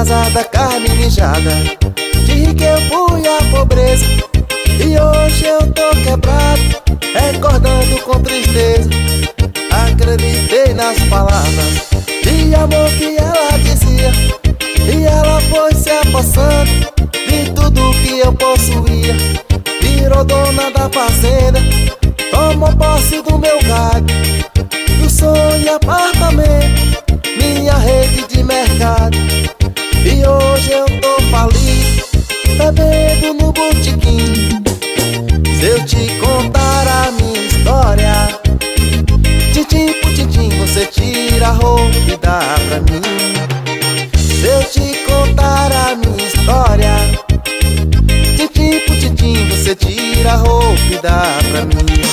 casa da carne mijada, de que eu fui a pobreza, e hoje eu tô quebrado, recordando com tristeza. Acreditei nas palavras de amor que ela dizia, e ela foi se apossando de tudo que eu possuía. Virou dona da fazenda, tomou posse do meu gado, do sonho e apartamento, minha rede de mercado. E hoje eu tô falido, bebendo no botequim. Se eu te contar a minha história, tintim por tintim você tira a roupa e dá pra mim. Se eu te contar a minha história, tintim por tintim você tira a roupa e dá pra mim.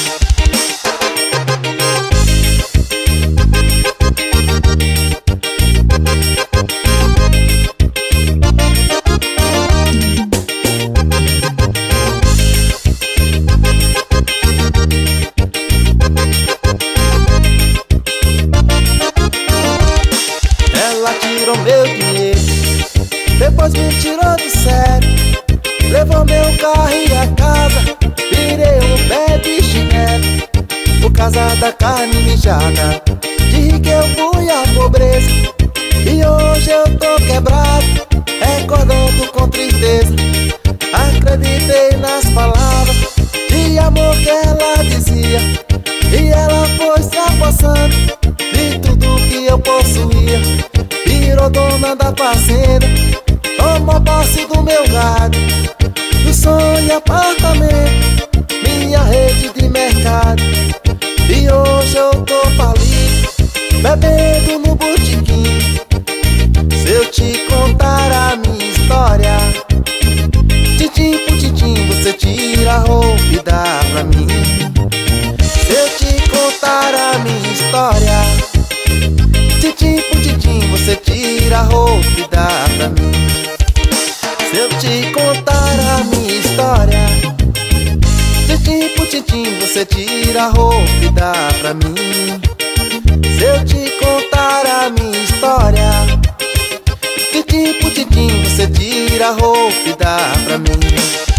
Ela tirou meu dinheiro, depois me tirou do sério, levou meu carro e a casa, virei um pé de chinelo. Por causa da carne mijada, de que eu fui a pobreza, e hoje eu tô quebrado, recordando com tristeza. Acreditei nas palavras de amor que ela dizia, e ela foi se apossando de tudo que eu possuía. Virou dona da fazenda, tomou posse do meu gado, do sonho e apartamento, minha rede de mercado. E hoje eu tô falido, bebendo no botequim. Se eu te contar a minha história, tintim por tintim você tira a roupa e dá pra mim. Se eu te contar a minha história, tintim por tintim você tira a roupa e dá pra mim. Se eu te contar a minha história, tintim por tintim você tira a roupa e dá pra mim. Se eu te contar a minha história, tintim por tintim você tira a roupa e dá pra mim.